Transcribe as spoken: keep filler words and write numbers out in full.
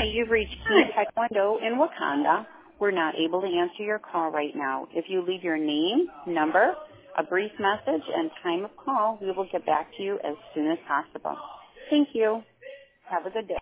Hi, you've reached Key Taekwondo in Wakanda. We're not able to answer your call right now. If you leave your name, number, a brief message, and time of call, we will get back to you as soon as possible. Thank you. Have a good day.